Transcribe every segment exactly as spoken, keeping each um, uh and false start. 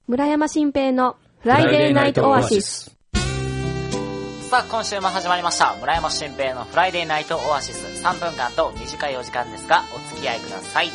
村山新平のフライデーナイトオアシス。 さあ今週も始まりました村山新平のフライデーナイトオアシス。さんぷんかんと短いお時間ですがお付き合いください。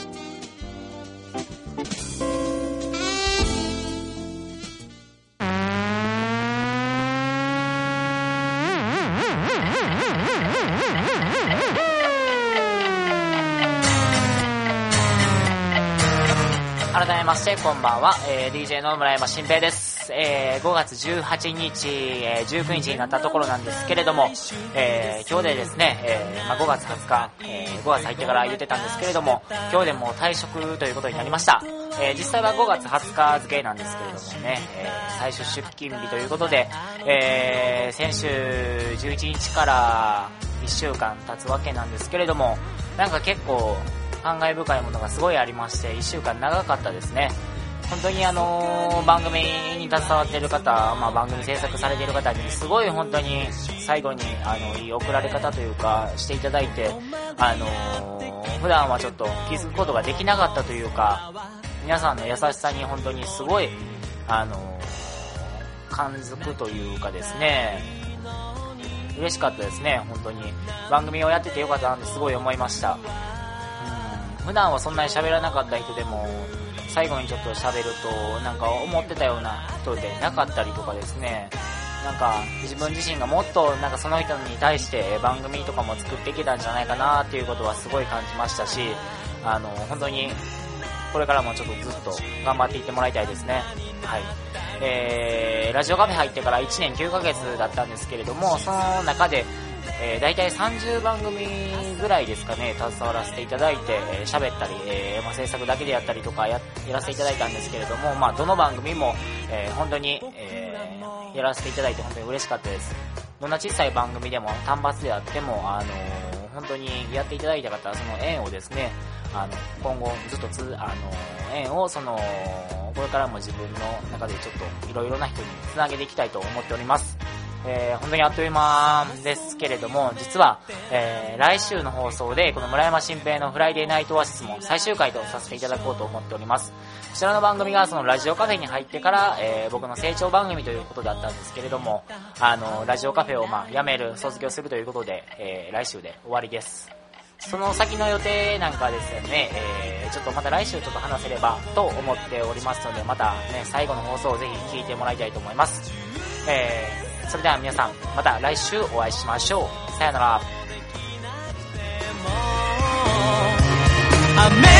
改めましてこんばんは、えー、ディージェー の村山新平です。えー、ごがつじゅうはちにち、えー、じゅうくにちになったところなんですけれども、えー、今日でですね、えーまあ、ごがつはつか、えー、ごがつ入ってから言ってたんですけれども、今日でもう退職ということになりました。えー、実際はごがつはつか付なんですけれどもね、えー、最終出勤日ということで、えー、先週じゅういちにちからいっしゅうかん経つわけなんですけれども、なんか結構感慨深いものがすごいありまして、いっしゅうかん長かったですね。本当にあのー、番組に携わっている方、まあ、番組制作されている方にすごい本当に最後にあのいい送られ方というかしていただいて、あのー、普段はちょっと気づくことができなかったというか、皆さんの優しさに本当にすごいあのー、感づくというかですね、嬉しかったですね。本当に番組をやっててよかったなってすごい思いました。普段はそんなに喋らなかった人でも最後にちょっと喋るとなんか思ってたような人でなかったりとかですね、なんか自分自身がもっとなんかその人に対して番組とかも作っていけたんじゃないかなっていうことはすごい感じましたし、あの本当にこれからもちょっとずっと頑張っていってもらいたいですね。はい。えー、ラジオカフェ入ってからいちねんきゅうかげつだったんですけれども、その中でえー、だいたいさんじゅうばんぐみぐらいですかね、携わらせていただいて喋、えー、ったり、えーまあ、制作だけでやったりとか や, やらせていただいたんですけれども、まあ、どの番組も、えー、本当に、えー、やらせていただいて本当に嬉しかったです。どんな小さい番組でも単発であっても、あのー、本当にやっていただいた方、その縁をですね、あの今後ずっとつ、あのー、縁をそのこれからも自分の中でちょっといろいろな人につなげていきたいと思っております。えー、本当にあっという間ですけれども、実は、えー、来週の放送でこの村山新平のフライデーナイトオアシスも最終回とさせていただこうと思っております。こちらの番組がそのラジオカフェに入ってから、えー、僕の成長番組ということだったんですけれども、あのラジオカフェをまあ辞める、卒業するということで、えー、来週で終わりです。その先の予定なんかですよね、えー、ちょっとまた来週ちょっと話せればと思っておりますので、またね最後の放送をぜひ聞いてもらいたいと思います。えーそれでは皆さんまた来週お会いしましょう。さよなら。